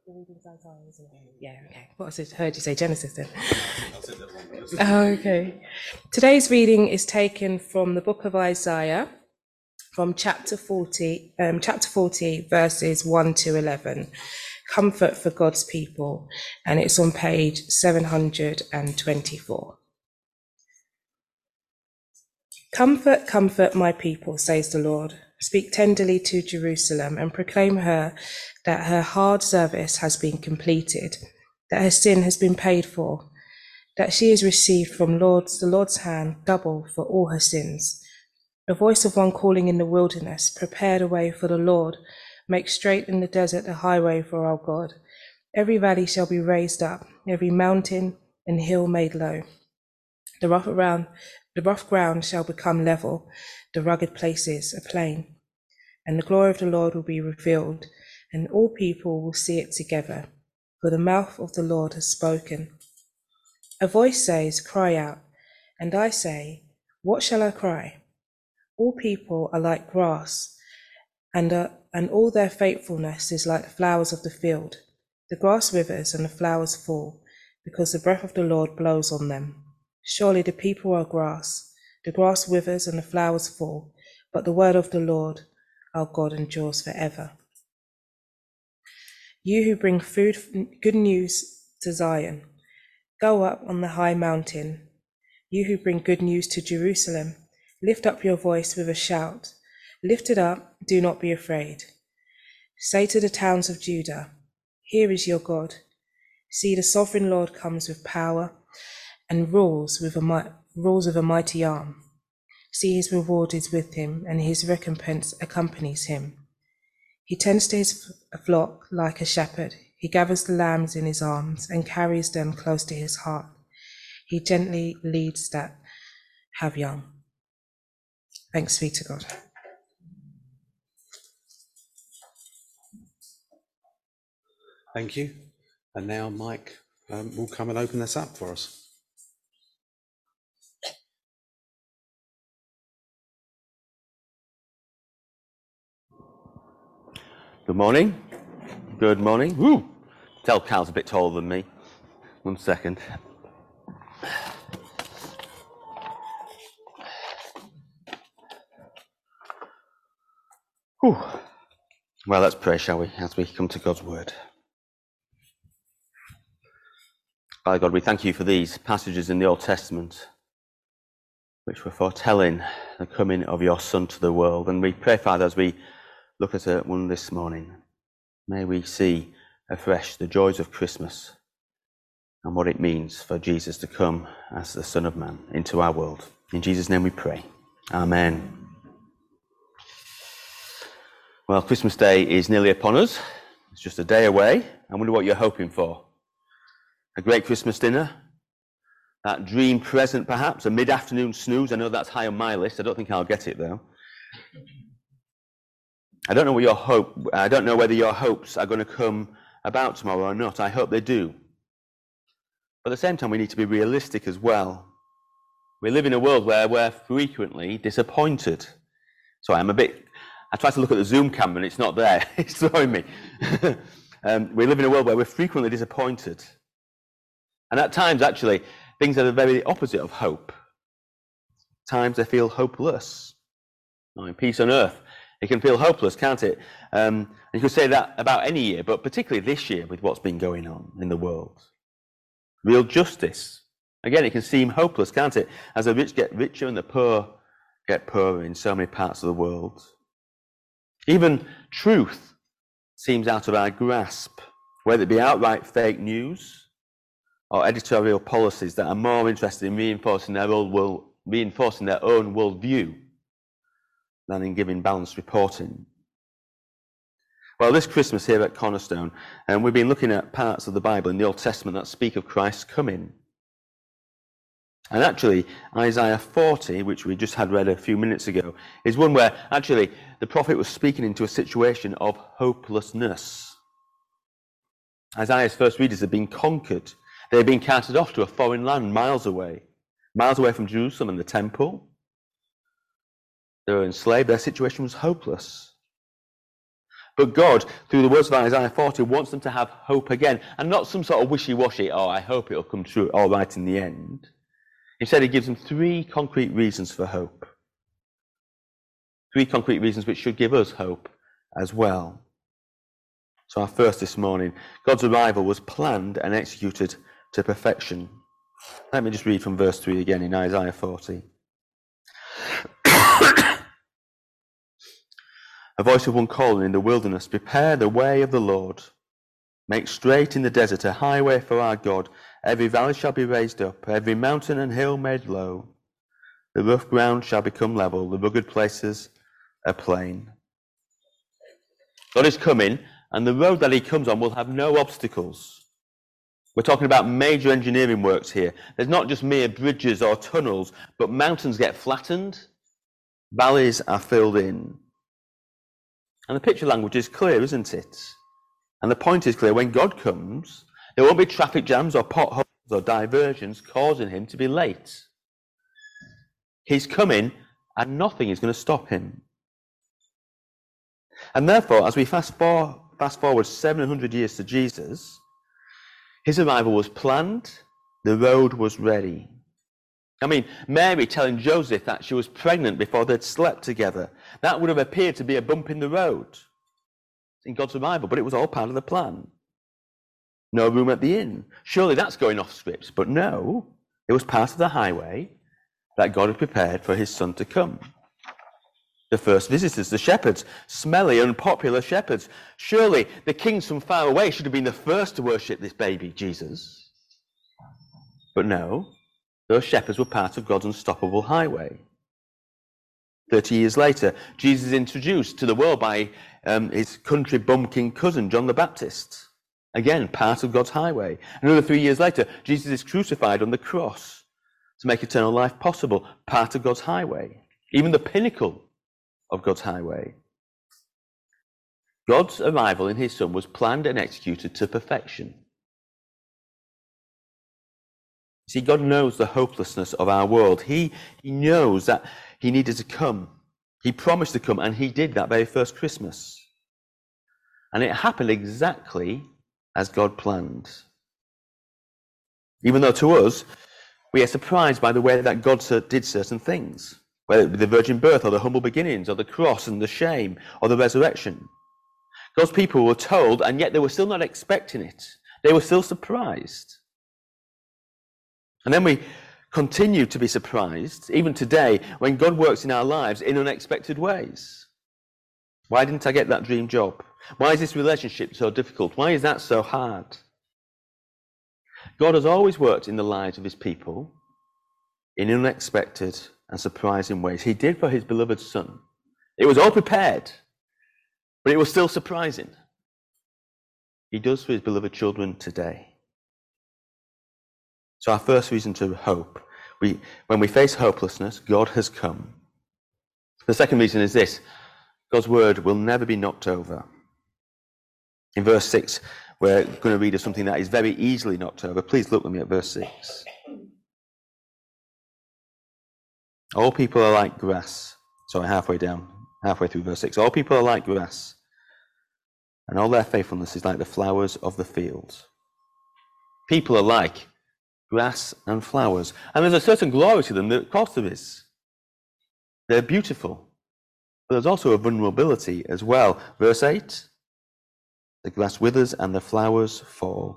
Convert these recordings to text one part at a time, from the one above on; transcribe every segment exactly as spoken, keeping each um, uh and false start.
The reading's Isaiah, isn't it? Yeah, okay. What was it? Heard you say Genesis then. Oh, okay. Today's reading is taken from the book of Isaiah, from chapter forty, um, chapter forty, verses one to eleven. Comfort for God's people, and it's on page seven hundred twenty-four. Comfort, comfort my people, says the Lord. Speak tenderly to Jerusalem and proclaim her that her hard service has been completed, that her sin has been paid for, that she has received from Lord's, the Lord's hand double for all her sins. The voice of one calling in the wilderness, prepare the way for the Lord, make straight in the desert a highway for our God. Every valley shall be raised up, every mountain and hill made low. The rough around, the rough ground shall become level, the rugged places a plain. And the glory of the Lord will be revealed, and all people will see it together, for the mouth of the Lord has spoken. A voice says, cry out, and I say, what shall I cry? All people are like grass, and, uh, and all their faithfulness is like the flowers of the field. The grass withers and the flowers fall, because the breath of the Lord blows on them. Surely the people are grass, the grass withers and the flowers fall, but the word of the Lord our God endures forever. You who bring food, good news to Zion, go up on the high mountain. You who bring good news to Jerusalem, lift up your voice with a shout. Lift it up, do not be afraid. Say to the towns of Judah, here is your God. See, the sovereign Lord comes with power and rules with a, rules with a mighty arm. See, his reward is with him, and his recompense accompanies him. He tends to his flock like a shepherd. He gathers the lambs in his arms and carries them close to his heart. He gently leads that have young. Thanks be to God. Thank you. And now Mike um, will come and open this up for us. Good morning. Good morning. Woo! Tell Cal's a bit taller than me. One second. Whew. Well, let's pray, shall we, as we come to God's word. Father God, we thank you for these passages in the Old Testament which were foretelling the coming of your Son to the world. And we pray, Father, as we look at one this morning, may we see afresh the joys of Christmas and what it means for Jesus to come as the Son of Man into our world. In Jesus' name we pray. Amen. Well, Christmas Day is nearly upon us. It's just a day away. I wonder what you're hoping for. A great Christmas dinner? That dream present, perhaps? A mid-afternoon snooze? I know that's high on my list. I don't think I'll get it, though. I don't know what your hope. I don't know whether your hopes are going to come about tomorrow or not. I hope they do. But at the same time, we need to be realistic as well. We live in a world where we're frequently disappointed. So I'm a bit. I try to look at the Zoom camera and it's not there. It's throwing me. um, we live in a world where we're frequently disappointed, and at times, actually, things are the very opposite of hope. At times, they feel hopeless. Now, in peace on earth, it can feel hopeless, can't it? Um, and you could say that about any year, but particularly this year with what's been going on in the world. Real justice. Again, it can seem hopeless, can't it? As the rich get richer and the poor get poorer in so many parts of the world. Even truth seems out of our grasp, whether it be outright fake news or editorial policies that are more interested in reinforcing their own world, reinforcing their own worldview than in giving balanced reporting. Well, this Christmas here at Cornerstone, and um, we've been looking at parts of the Bible in the Old Testament that speak of Christ's coming. And actually, Isaiah forty, which we just had read a few minutes ago, is one where actually the prophet was speaking into a situation of hopelessness. Isaiah's first readers had been conquered. They had been carted off to a foreign land miles away, miles away from Jerusalem and the temple. They were enslaved. Their situation was hopeless. But God, through the words of Isaiah forty, wants them to have hope again, and not some sort of wishy-washy, oh, I hope it'll come true, all right in the end. Instead, he gives them three concrete reasons for hope. Three concrete reasons which should give us hope as well. So our first this morning, God's arrival was planned and executed to perfection. Let me just read from verse three again in Isaiah forty. A voice of one calling in the wilderness, prepare the way of the Lord. Make straight in the desert a highway for our God. Every valley shall be raised up, every mountain and hill made low. The rough ground shall become level, the rugged places a plain. God is coming, and the road that he comes on will have no obstacles. We're talking about major engineering works here. There's not just mere bridges or tunnels, but mountains get flattened, valleys are filled in. And the picture language is clear, isn't it? And the point is clear. When God comes, there won't be traffic jams or potholes or diversions causing him to be late. He's coming, and nothing is going to stop him. And therefore, as we fast, for, fast forward seven hundred years to Jesus, his arrival was planned, the road was ready. I mean, Mary telling Joseph that she was pregnant before they'd slept together, that would have appeared to be a bump in the road in God's arrival, but it was all part of the plan. No room at the inn. Surely that's going off script, but no, it was part of the highway that God had prepared for his son to come. The first visitors, the shepherds, smelly, unpopular shepherds. Surely the kings from far away should have been the first to worship this baby, Jesus. But no, those shepherds were part of God's unstoppable highway. Thirty years later, Jesus is introduced to the world by um, his country bumpkin cousin, John the Baptist. Again, part of God's highway. Another three years later, Jesus is crucified on the cross to make eternal life possible, part of God's highway. Even the pinnacle of God's highway. God's arrival in his son was planned and executed to perfection. See, God knows the hopelessness of our world. He, he knows that he needed to come. He promised to come, and he did that very first Christmas. And it happened exactly as God planned. Even though to us, we are surprised by the way that God did certain things, whether it be the virgin birth or the humble beginnings or the cross and the shame or the resurrection. God's people were told, and yet they were still not expecting it. They were still surprised. And then we continue to be surprised, even today, when God works in our lives in unexpected ways. Why didn't I get that dream job? Why is this relationship so difficult? Why is that so hard? God has always worked in the lives of his people in unexpected and surprising ways. He did for his beloved son. It was all prepared, but it was still surprising. He does for his beloved children today. So our first reason to hope, we, when we face hopelessness, God has come. The second reason is this: God's word will never be knocked over. In verse six, we're going to read of something that is very easily knocked over. Please look with me at verse six. All people are like grass. Sorry, halfway down, halfway through verse six. All people are like grass, and all their faithfulness is like the flowers of the field. People are like grass and flowers. And there's a certain glory to them, of course there is. They're beautiful. But there's also a vulnerability as well. Verse eight, the grass withers and the flowers fall.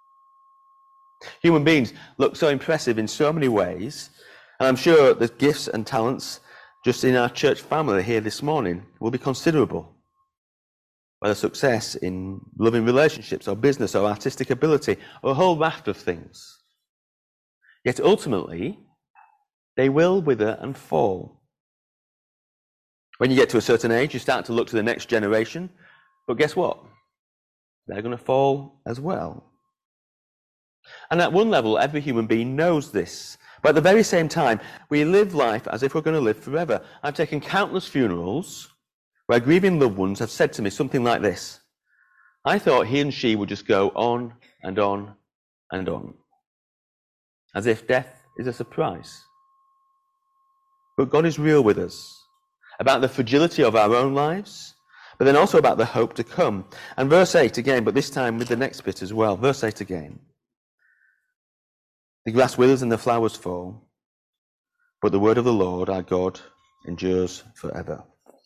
Human beings look so impressive in so many ways, and I'm sure the gifts and talents just in our church family here this morning will be considerable. Whether success in loving relationships or business or artistic ability or a whole raft of things. Yet ultimately, they will wither and fall. When you get to a certain age, you start to look to the next generation, but guess what? They're going to fall as well. And at one level, every human being knows this. But at the very same time, we live life as if we're going to live forever. I've taken countless funerals where grieving loved ones have said to me something like this: I thought he and she would just go on and on and on, as if death is a surprise. But God is real with us about the fragility of our own lives, but then also about the hope to come. And verse eight again, but this time with the next bit as well. Verse eight again. The grass withers and the flowers fall, but the word of the Lord our God endures forever.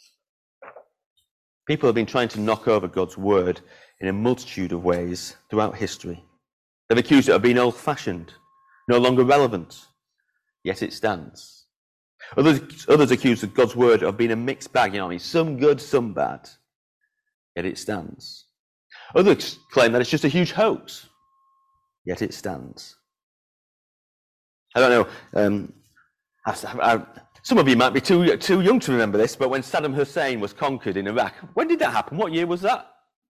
People have been trying to knock over God's word in a multitude of ways throughout history. They've accused it of being old-fashioned, no longer relevant, yet it stands. Others, others accuse God's word of being a mixed bag, you know, I mean, some good, some bad, yet it stands. Others claim that it's just a huge hoax, yet it stands. I don't know, um, I, I, some of you might be too, too young to remember this, but when Saddam Hussein was conquered in Iraq, when did that happen? What year was that?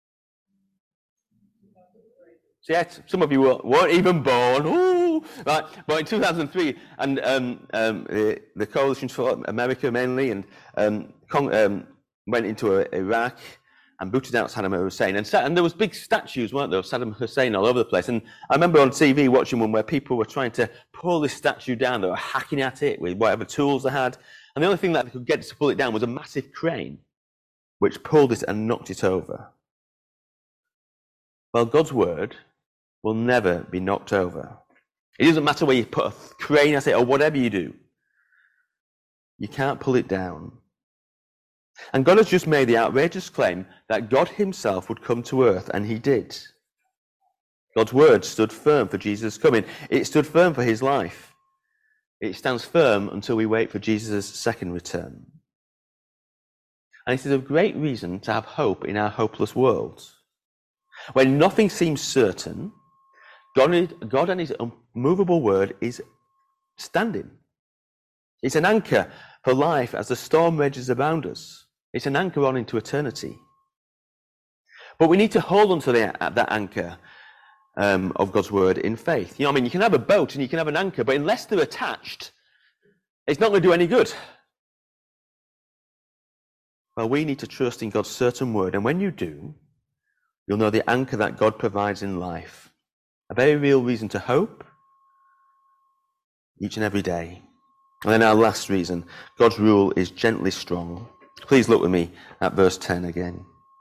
So yeah, some of you weren't even born. Ooh, right. But in two thousand three, and um, um, the, the coalition for America mainly, and um, con- um, went into uh, Iraq and booted out Saddam Hussein. And, and there was big statues, weren't there, of Saddam Hussein all over the place. And I remember on T V watching one where people were trying to pull this statue down. They were hacking at it with whatever tools they had. And the only thing that they could get to pull it down was a massive crane, which pulled it and knocked it over. Well, God's word will never be knocked over. It doesn't matter where you put a crane at it or whatever you do. You can't pull it down. And God has just made the outrageous claim that God himself would come to earth, and he did. God's word stood firm for Jesus' coming. It stood firm for his life. It stands firm until we wait for Jesus' second return. And it is a great reason to have hope in our hopeless world. When nothing seems certain, God, God and his unmovable word is standing. It's an anchor for life as the storm rages around us. It's an anchor on into eternity. But we need to hold on to the, that anchor um, of God's word in faith. You know what I mean? You can have a boat and you can have an anchor, but unless they're attached, it's not going to do any good. Well, we need to trust in God's certain word. And when you do, you'll know the anchor that God provides in life. A very real reason to hope each and every day. And then our last reason, God's rule is gently strong. Please look with me at verse ten again.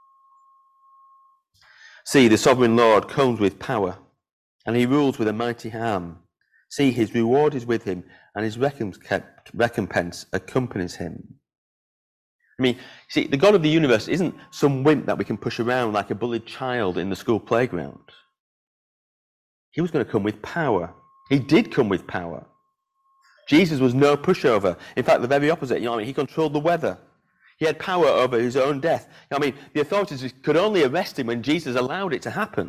See, the sovereign Lord comes with power, and he rules with a mighty arm. See, his reward is with him, and his recompense accompanies him. I mean, see, the God of the universe isn't some wimp that we can push around like a bullied child in the school playground. He was going to come with power. He did come with power. Jesus was no pushover. In fact, the very opposite. You know what I mean? He controlled the weather. He had power over his own death. You know what I mean? The authorities could only arrest him when Jesus allowed it to happen.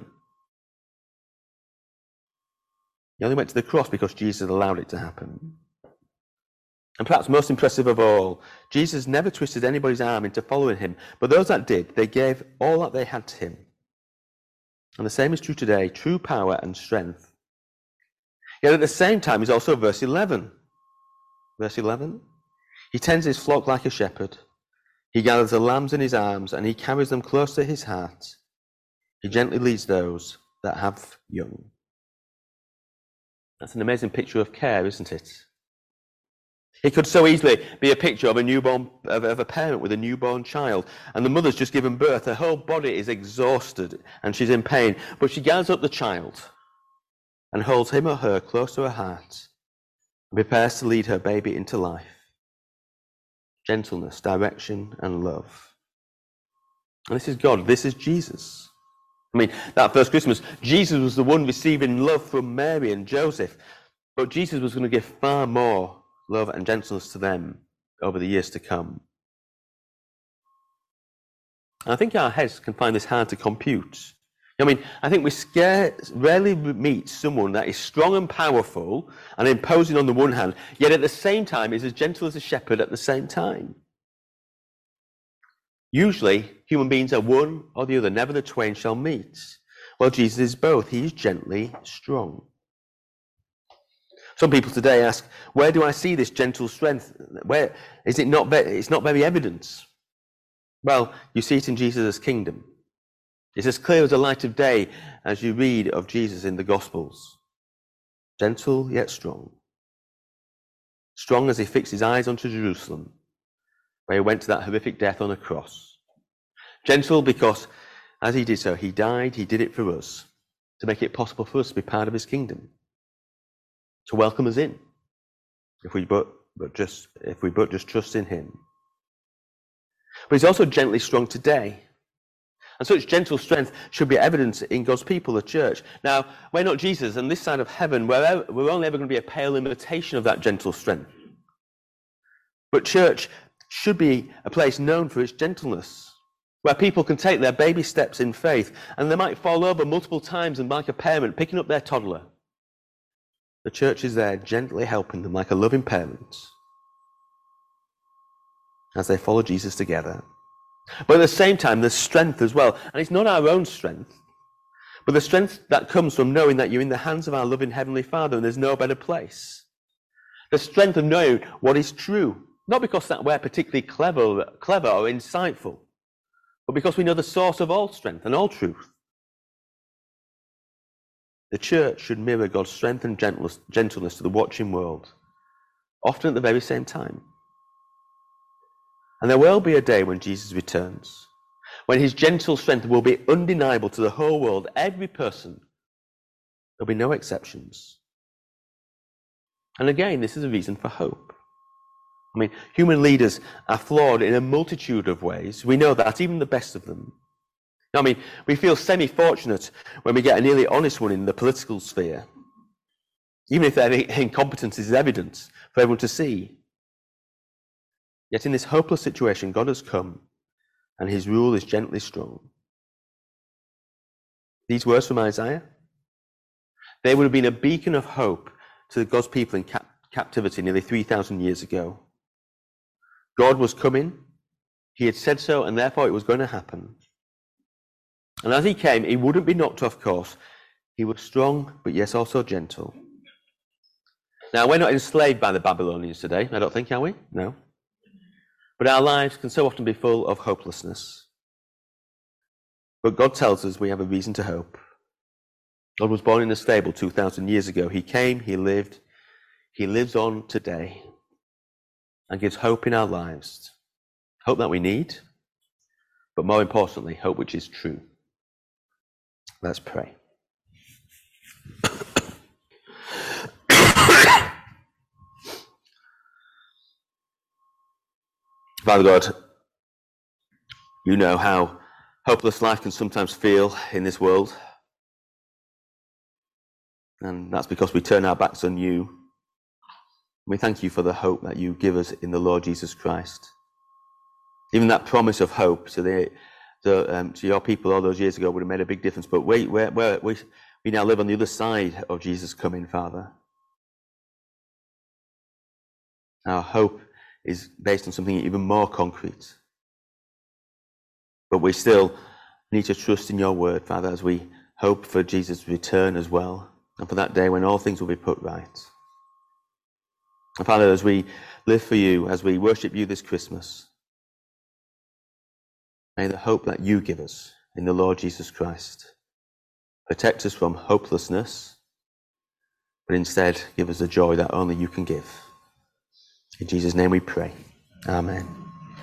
He only went to the cross because Jesus allowed it to happen. And perhaps most impressive of all, Jesus never twisted anybody's arm into following him, but those that did, they gave all that they had to him. And the same is true today, true power and strength. Yet at the same time is also verse eleven. Verse eleven, he tends his flock like a shepherd. He gathers the lambs in his arms, and he carries them close to his heart. He gently leads those that have young. That's an amazing picture of care, isn't it? It could so easily be a picture of a newborn, of, of a parent with a newborn child, and the mother's just given birth. Her whole body is exhausted and she's in pain, but she gathers up the child and holds him or her close to her heart and prepares to lead her baby into life. Gentleness, direction, and love. And this is God. This is Jesus. I mean, that first Christmas, Jesus was the one receiving love from Mary and Joseph, but Jesus was going to give far more love and gentleness to them over the years to come. And I think our heads can find this hard to compute. I mean, I think we scare, rarely meet someone that is strong and powerful and imposing on the one hand, yet at the same time is as gentle as a shepherd at the same time. Usually, human beings are one or the other, never the twain shall meet. Well, Jesus is both. He is gently strong. Some people today ask, where do I see this gentle strength? Where is it not? Very, it's not very evident. Well, you see it in Jesus' kingdom. It's as clear as the light of day as you read of Jesus in the Gospels. Gentle yet strong. Strong as he fixed his eyes onto Jerusalem, where he went to that horrific death on a cross. Gentle because as he did so, he died, he did it for us, to make it possible for us to be part of his kingdom, to welcome us in, if we but, but just if we but just trust in him. But he's also gently strong today. And such gentle strength should be evident in God's people, the church. Now, we're not Jesus, and this side of heaven, we're, ever, we're only ever going to be a pale imitation of that gentle strength. But church should be a place known for its gentleness, where people can take their baby steps in faith, and they might fall over multiple times, and like a parent picking up their toddler, the church is there gently helping them like a loving parent as they follow Jesus together. But at the same time, there's strength as well. And it's not our own strength, but the strength that comes from knowing that you're in the hands of our loving Heavenly Father and there's no better place. The strength of knowing what is true, not because that we're particularly clever, clever or insightful, but because we know the source of all strength and all truth. The church should mirror God's strength and gentleness to the watching world, often at the very same time. And there will be a day when Jesus returns, when his gentle strength will be undeniable to the whole world, every person. There'll be no exceptions. And again, this is a reason for hope. I mean, human leaders are flawed in a multitude of ways. We know that, even the best of them. I mean, we feel semi-fortunate when we get a nearly honest one in the political sphere, even if their incompetence is evident for everyone to see. Yet in this hopeless situation, God has come, and his rule is gently strong. These words from Isaiah, they would have been a beacon of hope to God's people in cap- captivity nearly three thousand years ago. God was coming, he had said so, and therefore it was going to happen. And as he came, he wouldn't be knocked off course. He was strong, but yes, also gentle. Now, we're not enslaved by the Babylonians today, I don't think, are we? No. But our lives can so often be full of hopelessness. But God tells us we have a reason to hope. God was born in a stable two thousand years ago. He came, he lived, he lives on today and gives hope in our lives. Hope that we need, but more importantly, hope which is true. Let's pray. Father God, you know how hopeless life can sometimes feel in this world. And that's because we turn our backs on you. We thank you for the hope that you give us in the Lord Jesus Christ. Even that promise of hope to, the, the, um, to your people all those years ago would have made a big difference. But we, we're, we're, we, we now live on the other side of Jesus coming, Father. Our hope is based on something even more concrete. But we still need to trust in your word, Father, as we hope for Jesus' return as well, and for that day when all things will be put right. And Father, as we live for you, as we worship you this Christmas, may the hope that you give us in the Lord Jesus Christ protect us from hopelessness, but instead give us the joy that only you can give. In Jesus' name we pray. Amen.